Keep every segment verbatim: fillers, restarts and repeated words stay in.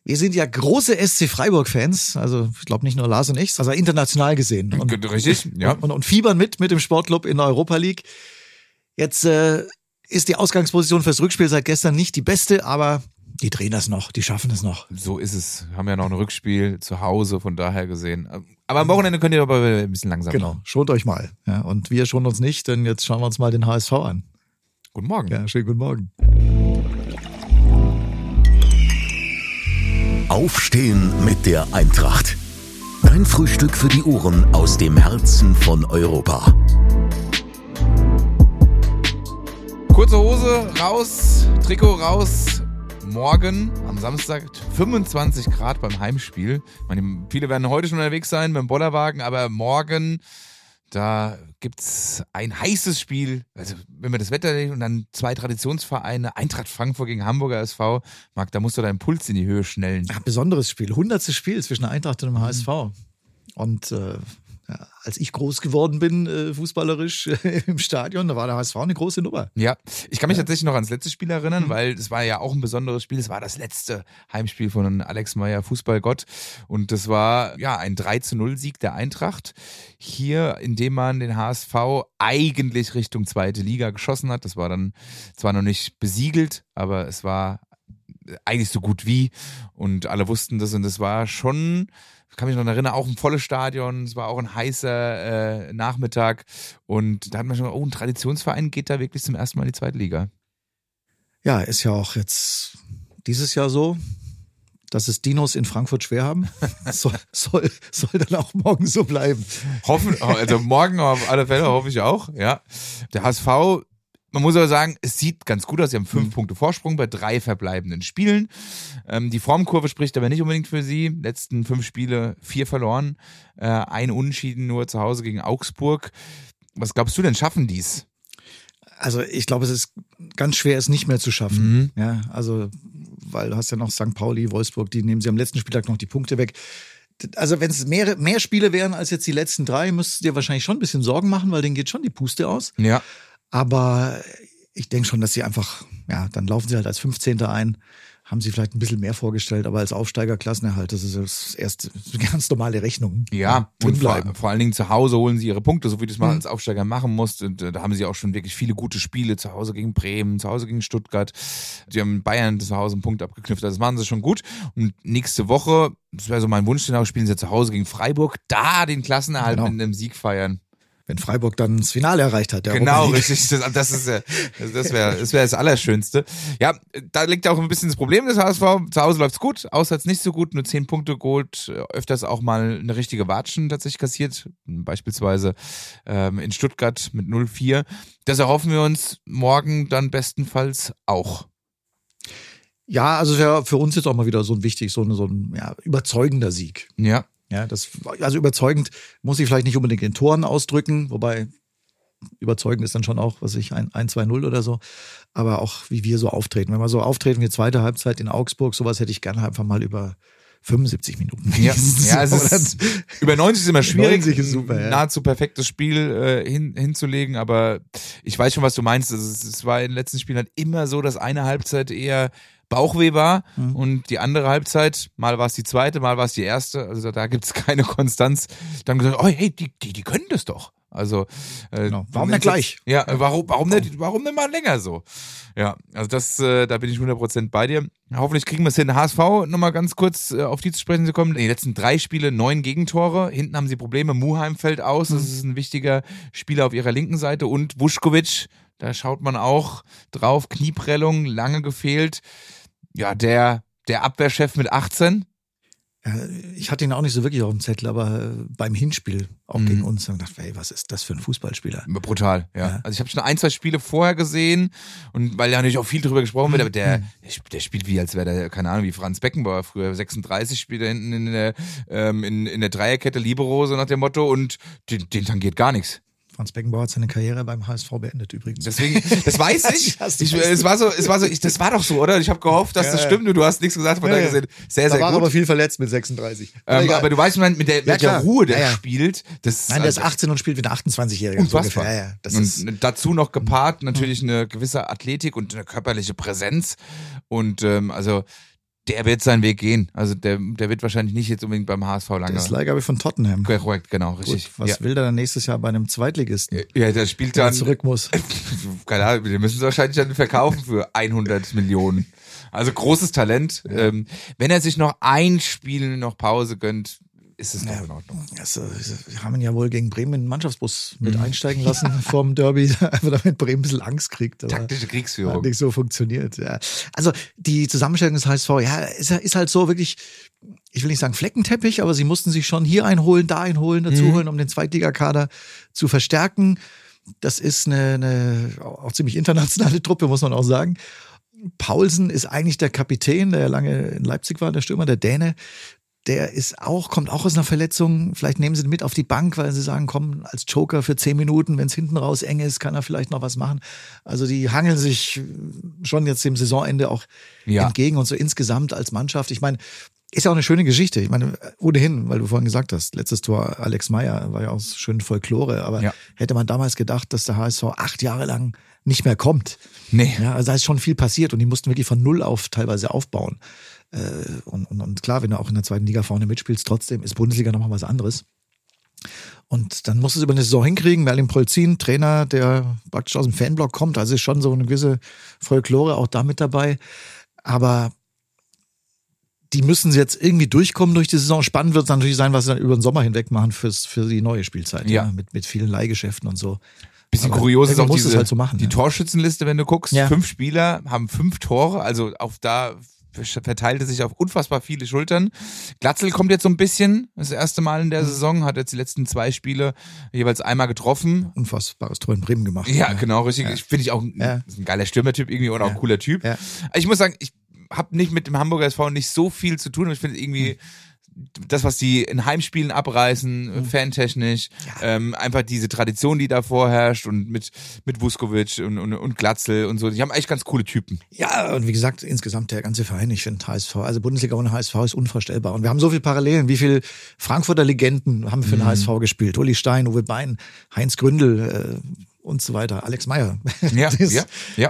Wir sind ja große S C Freiburg-Fans, also ich glaube nicht nur Lars und ich, also international gesehen. Und, Richtig, ja. Und, und, und fiebern mit mit dem Sportclub in der Europa League. Jetzt äh, ist die Ausgangsposition fürs Rückspiel seit gestern nicht die beste, aber die drehen das noch, die schaffen es noch. So ist es. Haben ja noch ein Rückspiel zu Hause, von daher gesehen. Aber am Wochenende könnt ihr aber ein bisschen langsam Genau, machen. schont euch mal. Ja, und wir schonen uns nicht, denn jetzt schauen wir uns mal den H S V an. Guten Morgen. Ja, schönen guten Morgen. Aufstehen mit der Eintracht. Dein Frühstück für die Ohren aus dem Herzen von Europa. Kurze Hose raus, Trikot raus. Morgen am Samstag fünfundzwanzig Grad beim Heimspiel. Ich meine, viele werden heute schon unterwegs sein mit dem Bollerwagen, aber morgen, da gibt's ein heißes Spiel. Also wenn wir das Wetter nehmen und dann zwei Traditionsvereine, Eintracht Frankfurt gegen Hamburger S V, Marc, da musst du deinen Puls in die Höhe schnellen. Ja, besonderes Spiel, hundertstes Spiel zwischen der Eintracht und dem H S V. Und äh, ja, als ich groß geworden bin, äh, fußballerisch äh, im Stadion, da war der H S V eine große Nummer. Ja, ich kann mich ja. tatsächlich noch ans letzte Spiel erinnern, Mhm. weil es war ja auch ein besonderes Spiel. Es war das letzte Heimspiel von Alex Meyer, Fußballgott. Und das war ja ein drei zu null Sieg der Eintracht. Hier, indem man den H S V eigentlich Richtung zweite Liga geschossen hat. Das war dann zwar noch nicht besiegelt, aber es war eigentlich so gut wie. Und alle wussten das und das war schon... Ich kann mich noch erinnern, auch ein volles Stadion, es war auch ein heißer äh, Nachmittag und da hat man schon gesagt, oh, ein Traditionsverein geht da wirklich zum ersten Mal in die zweite Liga. Ja, ist ja auch jetzt dieses Jahr so, dass es Dinos in Frankfurt schwer haben. soll, soll, soll dann auch morgen so bleiben. Hoffen, also morgen auf alle Fälle hoffe ich auch, ja. Der H S V, man muss aber sagen, es sieht ganz gut aus. Sie haben fünf mhm. Punkte Vorsprung bei drei verbleibenden Spielen. Ähm, die Formkurve spricht aber nicht unbedingt für sie. Letzten fünf Spiele, vier verloren. Äh, ein Unentschieden nur zu Hause gegen Augsburg. Was glaubst du denn, schaffen die's? Also ich glaube, es ist ganz schwer, es nicht mehr zu schaffen. Mhm. Ja, also, weil du hast ja noch Sankt Pauli, Wolfsburg, die nehmen sie am letzten Spieltag noch die Punkte weg. Also wenn es mehr, mehr Spiele wären als jetzt die letzten drei, müsstest du dir wahrscheinlich schon ein bisschen Sorgen machen, weil denen geht schon die Puste aus. Ja. Aber ich denke schon, dass sie einfach, ja, dann laufen sie halt als fünfzehnter ein, haben sie vielleicht ein bisschen mehr vorgestellt, aber als Aufsteiger Klassenerhalt, das ist das erste, eine ganz normale Rechnung. Ja, und vor, vor allen Dingen zu Hause holen sie ihre Punkte, so wie du es mal mhm. als Aufsteiger machen musst. Und äh, da haben sie auch schon wirklich viele gute Spiele, zu Hause gegen Bremen, zu Hause gegen Stuttgart. Sie haben Bayern zu Hause einen Punkt abgeknüpft, also das machen sie schon gut. Und nächste Woche, das wäre so mein Wunsch, spielen sie zu Hause gegen Freiburg, da den Klassenerhalt genau. mit einem Sieg feiern. Wenn Freiburg dann das Finale erreicht hat. Der genau, richtig. Das, das ist ja, das wäre das, wär das Allerschönste. Ja, da liegt auch ein bisschen das Problem des H S V. Zu Hause läuft's gut, auswärts nicht so gut, nur zehn Punkte geholt, öfters auch mal eine richtige Watschen tatsächlich kassiert, beispielsweise ähm, in Stuttgart mit null vier. Das erhoffen wir uns morgen dann bestenfalls auch. Ja, also wäre für uns jetzt auch mal wieder so ein wichtig, so ein, so ein ja, überzeugender Sieg. Ja. Ja, das, also überzeugend muss ich vielleicht nicht unbedingt in Toren ausdrücken, wobei überzeugend ist dann schon auch, was ich, ein zwei null oder so, aber auch wie wir so auftreten. Wenn wir so auftreten wie zweite Halbzeit in Augsburg, sowas hätte ich gerne einfach mal über fünfundsiebzig Minuten. Ja, ja es ist, über neunzig ist immer schwierig, neunzig ist super, ja. nahezu perfektes Spiel äh, hin, hinzulegen, aber ich weiß schon, was du meinst. Also, es war in den letzten Spielen halt immer so, dass eine Halbzeit eher Bauchweh war mhm. und die andere Halbzeit, mal war es die zweite, mal war es die erste, also da gibt es keine Konstanz. Dann gesagt, oh hey, die, die, die können das doch. Also äh, genau. Warum nicht gleich? Ja, warum, warum nicht, warum nicht mal länger so? Ja, also das, äh, da bin ich hundert Prozent bei dir. Hoffentlich kriegen wir es hin. H S V, nochmal ganz kurz äh, auf die zu sprechen zu kommen. In den letzten drei Spiele neun Gegentore. Hinten haben sie Probleme. Muheim fällt aus. Das ist ein wichtiger Spieler auf ihrer linken Seite. Und Vuskovic, da schaut man auch drauf. Knieprellung, lange gefehlt. Ja, der, der Abwehrchef mit achtzehn. Ich hatte ihn auch nicht so wirklich auf dem Zettel, aber beim Hinspiel auch mhm. gegen uns haben gedacht, ey, was ist das für ein Fußballspieler? Brutal, ja. ja. Also ich habe schon ein, zwei Spiele vorher gesehen und weil ja natürlich auch viel drüber gesprochen wird, aber der, mhm. der spielt wie, als wäre der, keine Ahnung, wie Franz Beckenbauer früher, sechsunddreißig spielt er hinten in der, ähm, in, in der Dreierkette Libero, so nach dem Motto, und den, den tangiert gar nichts. Franz Beckenbauer hat seine Karriere beim H S V beendet übrigens. Deswegen, das weiß ich. ich es war so, es war so, ich, das war doch so, oder? Ich habe gehofft, dass ja, das stimmt. Du hast nichts gesagt, von ja, daher gesehen. Sehr, sehr da war gut. Aber viel verletzt mit sechsunddreißig. Ähm, aber du weißt, mit der, mit ja, der Ruhe, der ja, ja. spielt. Das, Nein, der ist achtzehn und spielt wie ein achtundzwanzigjähriger. Unfassbar. Ja, ja. Das und ist dazu noch gepaart natürlich eine gewisse Athletik und eine körperliche Präsenz. Und ähm, also Der wird seinen Weg gehen. Also der, der wird wahrscheinlich nicht jetzt unbedingt beim H S V lange. Das ist Leihgabe von Tottenham. Korrekt, genau, richtig. Gut, was ja. will der dann nächstes Jahr bei einem Zweitligisten? Ja, der spielt der dann zurück muss. Keine Ahnung, wir müssen es wahrscheinlich dann verkaufen für hundert Millionen. Also großes Talent. Ja. Ähm, wenn er sich noch ein Spiel noch Pause gönnt, ist es doch ja, in Ordnung. Also, wir haben ihn ja wohl gegen Bremen in den Mannschaftsbus mit mhm. einsteigen lassen vorm Derby, einfach damit Bremen ein bisschen Angst kriegt. Taktische Kriegsführung. Hat nicht so funktioniert. Ja. Also die Zusammenstellung des H S V, ja, ist, ist halt so wirklich, ich will nicht sagen Fleckenteppich, aber sie mussten sich schon hier einholen, da einholen, dazu holen, mhm. um den Zweitligakader zu verstärken. Das ist eine, eine auch ziemlich internationale Truppe, muss man auch sagen. Paulsen ist eigentlich der Kapitän, der ja lange in Leipzig war, der Stürmer, der Däne. Der ist auch, kommt auch aus einer Verletzung. Vielleicht nehmen sie ihn mit auf die Bank, weil sie sagen, komm, als Joker für zehn Minuten, wenn es hinten raus eng ist, kann er vielleicht noch was machen. Also die hangeln sich schon jetzt dem Saisonende auch ja. entgegen und so insgesamt als Mannschaft. Ich meine, ist ja auch eine schöne Geschichte. Ich meine, ohnehin, weil du vorhin gesagt hast, letztes Tor Alex Meyer war ja auch schön Folklore, aber ja. hätte man damals gedacht, dass der H S V acht Jahre lang nicht mehr kommt. Nee. Ja, also da ist schon viel passiert und die mussten wirklich von Null auf teilweise aufbauen. Und, und, und klar, wenn du auch in der zweiten Liga vorne mitspielst, trotzdem ist Bundesliga nochmal was anderes. Und dann musst du es über eine Saison hinkriegen. Merlin Polzin, Trainer, der praktisch aus dem Fanblock kommt, also ist schon so eine gewisse Folklore auch da mit dabei. Aber die müssen sie jetzt irgendwie durchkommen durch die Saison. Spannend wird es natürlich sein, was sie dann über den Sommer hinweg machen fürs, für die neue Spielzeit. Ja. Ja, mit, mit vielen Leihgeschäften und so. Bisschen aber kurios ist auch diese, halt so machen, die ja. Torschützenliste, wenn du guckst. Ja. Fünf Spieler haben fünf Tore, also auf da verteilte sich auf unfassbar viele Schultern. Glatzel kommt jetzt so ein bisschen, das erste Mal in der mhm. Saison, hat jetzt die letzten zwei Spiele jeweils einmal getroffen. Unfassbares Tor in Bremen gemacht. Ja, ja. genau, richtig. Ja. Finde ich auch ein, ja. ein geiler Stürmertyp irgendwie oder auch ein ja. cooler Typ. Ja. Ich muss sagen, ich habe nicht mit dem Hamburger S V nicht so viel zu tun. Ich finde irgendwie das, was die in Heimspielen abreißen, mhm. fantechnisch, ja. ähm, einfach diese Tradition, die da vorherrscht und mit mit Vuskovic und, und, und Glatzel und so, die haben eigentlich ganz coole Typen. Ja, und wie gesagt, insgesamt der ganze Verein, ich finde H S V, also Bundesliga ohne H S V ist unvorstellbar. Und wir haben so viele Parallelen, wie viele Frankfurter Legenden haben für den mhm. H S V gespielt? Uli Stein, Uwe Bein, Heinz Gründel äh, und so weiter, Alex Meyer. Ja, ja, ja. ja.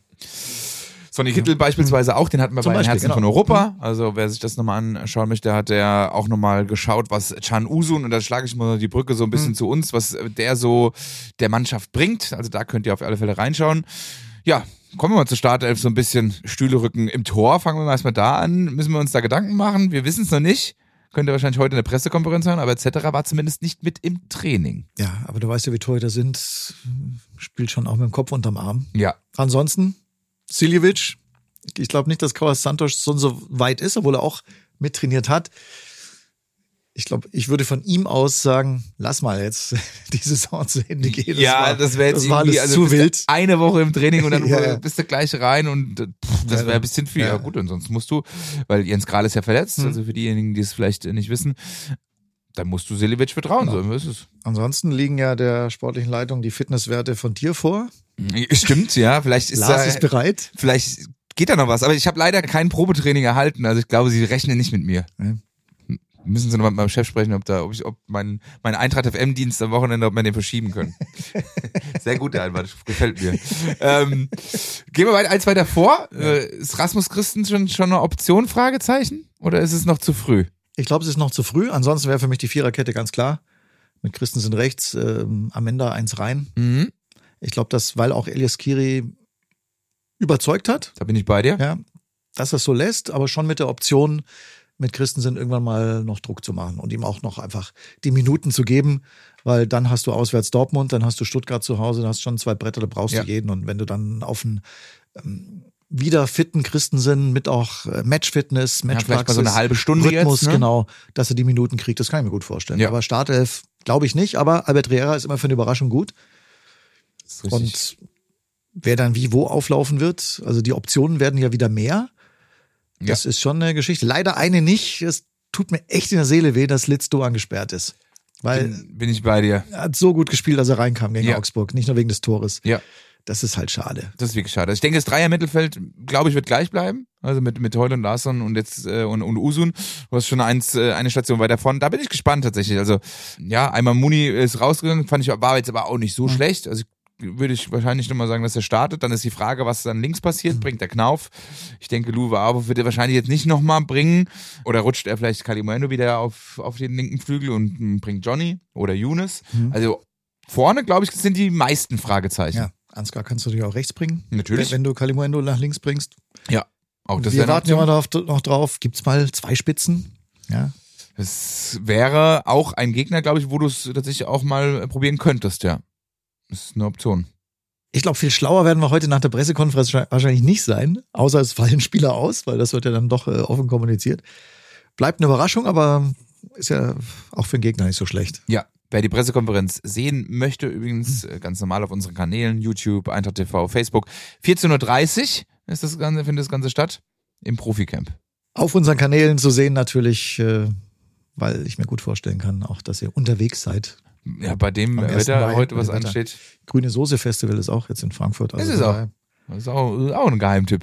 Sonny Kittel beispielsweise auch, den hatten wir Zum bei den Herzen genau. von Europa. Also wer sich das nochmal anschauen möchte, hat der auch nochmal geschaut, was Can Uzun, und da schlage ich mal die Brücke so ein bisschen mhm. zu uns, was der so der Mannschaft bringt. Also da könnt ihr auf alle Fälle reinschauen. Ja, kommen wir mal zur Startelf, so ein bisschen Stühle rücken im Tor. Fangen wir mal erstmal da an. Müssen wir uns da Gedanken machen? Wir wissen es noch nicht. Könnt ihr wahrscheinlich heute in der Pressekonferenz hören, aber et cetera war zumindest nicht mit im Training. Ja, aber du weißt ja, wie Torhüter sind. Spielt schon auch mit dem Kopf unterm Arm. Ja. Ansonsten Siljevic, ich glaube nicht, dass Kauas Santos so, so weit ist, obwohl er auch mittrainiert hat. Ich glaube, ich würde von ihm aus sagen, lass mal jetzt die Saison zu Ende gehen. Das ja, war, das wäre jetzt das war irgendwie alles also zu wild. Eine Woche im Training und dann ja. bist du gleich rein und pff, das wäre ein bisschen viel. Ja. ja gut, und sonst musst du, weil Jens Grahl ist ja verletzt, hm. also für diejenigen, die es vielleicht nicht wissen, dann musst du Siljevic vertrauen, genau. so ist es. Ansonsten liegen ja der sportlichen Leitung die Fitnesswerte von dir vor. Stimmt, ja. Vielleicht ist Lars da, ist bereit. Vielleicht geht da noch was, aber ich habe leider kein Probetraining erhalten. Also ich glaube, sie rechnen nicht mit mir. Ja. Müssen Sie noch mal mit meinem Chef sprechen, ob da, ob ich, ob mein, mein Eintracht F M-Dienst am Wochenende, ob wir den verschieben können. Sehr gut, der Einwand, gefällt mir. Ähm, gehen wir weiter, eins weiter vor. Ja. Ist Rasmus Christen schon, schon eine Option, Fragezeichen? Oder ist es noch zu früh? Ich glaube, es ist noch zu früh. Ansonsten wäre für mich die Viererkette ganz klar. Mit Christensen rechts, ähm, Amenda eins rein. Mhm. Ich glaube, dass, weil auch Elias Skiri überzeugt hat. Da bin ich bei dir. Ja, dass er es so lässt, aber schon mit der Option, mit Christensen irgendwann mal noch Druck zu machen und ihm auch noch einfach die Minuten zu geben, weil dann hast du auswärts Dortmund, dann hast du Stuttgart zu Hause, dann hast du schon zwei Bretter, da brauchst ja. du jeden. Und wenn du dann auf einen ähm, wieder fitten Christensen mit auch äh, Matchfitness, Matchpraxis, ja, vielleicht mal so eine halbe Stunde Rhythmus, jetzt, ne? Genau, dass er die Minuten kriegt, das kann ich mir gut vorstellen. Ja. Aber Startelf glaube ich nicht, aber Albert Riera ist immer für eine Überraschung gut. Und wer dann wie wo auflaufen wird, also die Optionen werden ja wieder mehr. Das ja. ist schon eine Geschichte. Leider eine nicht. Es tut mir echt in der Seele weh, dass Litz Doan gesperrt ist. Weil bin, bin ich bei dir. Er hat so gut gespielt, als er reinkam gegen ja. Augsburg. Nicht nur wegen des Tores. Ja. Das ist halt schade. Das ist wirklich schade. Ich denke, das Dreier-Mittelfeld, glaube ich, wird gleich bleiben. Also mit, mit Heul und Larsson und jetzt äh, und, und Uzun. Du hast schon eins, äh, eine Station weiter vorne. Da bin ich gespannt tatsächlich. Also ja, einmal Muni ist rausgegangen, fand ich, war jetzt aber auch nicht so mhm. schlecht. Also würde ich wahrscheinlich nochmal sagen, dass er startet. Dann ist die Frage, was dann links passiert. Mhm. Bringt der Knauf? Ich denke, Luwe Abo wird er wahrscheinlich jetzt nicht nochmal bringen. Oder rutscht er vielleicht Kalimuendo wieder auf, auf den linken Flügel und m, bringt Johnny oder Younes? Mhm. Also vorne, glaube ich, sind die meisten Fragezeichen. Ja, Ansgar kannst du dich auch rechts bringen. Natürlich. Wenn, wenn du Kalimuendo nach links bringst. Ja, auch das Wir warten immer noch, noch drauf. Gibt's mal zwei Spitzen? Ja. Es wäre auch ein Gegner, glaube ich, wo du es tatsächlich auch mal probieren könntest, ja. Das ist eine Option. Ich glaube, viel schlauer werden wir heute nach der Pressekonferenz wahrscheinlich nicht sein, außer es fallen Spieler aus, weil das wird ja dann doch äh, offen kommuniziert. Bleibt eine Überraschung, aber ist ja auch für den Gegner nicht so schlecht. Ja, wer die Pressekonferenz sehen möchte, übrigens äh, ganz normal auf unseren Kanälen, YouTube, Eintracht T V, Facebook, vierzehn Uhr dreißig ist das Ganze, findet das Ganze statt, im Proficamp. Auf unseren Kanälen zu sehen natürlich, äh, weil ich mir gut vorstellen kann, auch, dass ihr unterwegs seid. Ja, bei dem Wetter heute was ansteht. Grüne Soße Festival ist auch jetzt in Frankfurt. Also das ist auch, das ist auch, auch ein Geheimtipp.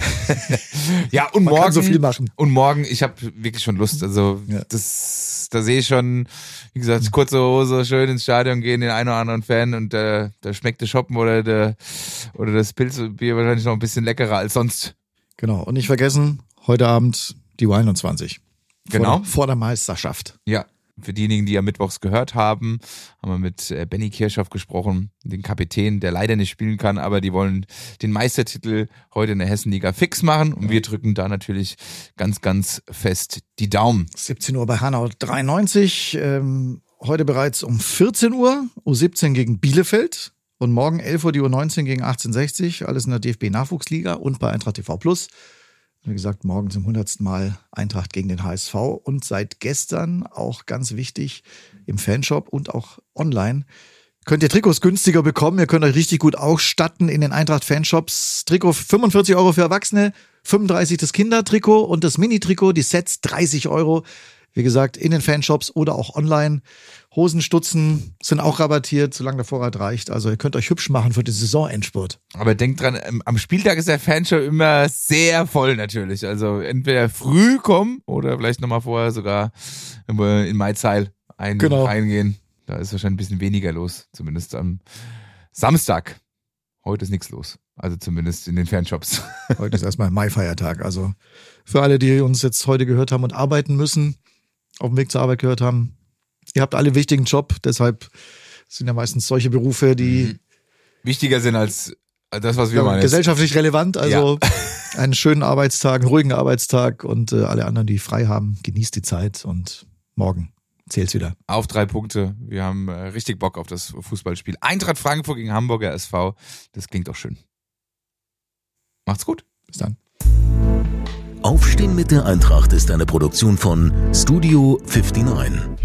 Ja, und Man morgen kann so viel machen. Und morgen, ich habe wirklich schon Lust. Also ja. das, da sehe ich schon, wie gesagt, kurze Hose, schön ins Stadion gehen, den einen oder anderen Fan und äh, da schmeckt der Shoppen oder der oder das Pilzbier wahrscheinlich noch ein bisschen leckerer als sonst. Genau. Und nicht vergessen, heute Abend die U einundzwanzig. Genau. Vor, vor der Meisterschaft. Ja. Für diejenigen, die am Mittwochs gehört haben, haben wir mit äh, Benny Kirchhoff gesprochen, den Kapitän, der leider nicht spielen kann, aber die wollen den Meistertitel heute in der Hessenliga fix machen und ja. wir drücken da natürlich ganz, ganz fest die Daumen. siebzehn Uhr bei Hanau dreiundneunzig, ähm, heute bereits um vierzehn Uhr, U siebzehn gegen Bielefeld und morgen elf Uhr die U neunzehn gegen achtzehnhundertsechzig, alles in der D F B-Nachwuchsliga und bei Eintracht T V Plus. Wie gesagt, morgen zum hundertsten Mal Eintracht gegen den H S V und seit gestern auch ganz wichtig im Fanshop und auch online könnt ihr Trikots günstiger bekommen. Ihr könnt euch richtig gut ausstatten in den Eintracht-Fanshops. Trikot fünfundvierzig Euro für Erwachsene, fünfunddreißig das Kindertrikot und das Mini-Trikot, die Sets dreißig Euro. Wie gesagt, in den Fanshops oder auch online. Hosenstutzen sind auch rabattiert, solange der Vorrat reicht. Also ihr könnt euch hübsch machen für den Saisonendspurt. Aber denkt dran, am Spieltag ist der Fanshop immer sehr voll natürlich. Also entweder früh kommen oder vielleicht nochmal vorher sogar in Maizeil ein, genau. reingehen. Da ist wahrscheinlich ein bisschen weniger los, zumindest am Samstag. Heute ist nichts los. Also zumindest in den Fanshops. Heute ist erstmal Mai-Feiertag. Also für alle, die uns jetzt heute gehört haben und arbeiten müssen, auf dem Weg zur Arbeit gehört haben, ihr habt alle einen wichtigen Job, deshalb sind ja meistens solche Berufe, die mhm. wichtiger sind als das, was wir ja, meinen. Gesellschaftlich relevant, also ja. einen schönen Arbeitstag, einen ruhigen Arbeitstag und äh, alle anderen, die frei haben, genießt die Zeit und morgen zählt's wieder. Auf drei Punkte. Wir haben äh, richtig Bock auf das Fußballspiel. Eintracht Frankfurt gegen Hamburger S V. Das klingt doch schön. Macht's gut. Bis dann. Aufstehen mit der Eintracht ist eine Produktion von Studio neunundfünfzig.